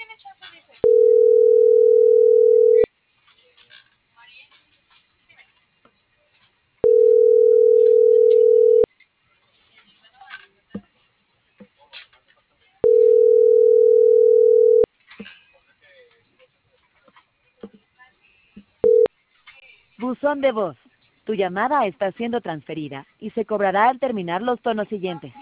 Buzón de voz. Tu llamada está siendo transferida y se cobrará al terminar los tonos siguientes.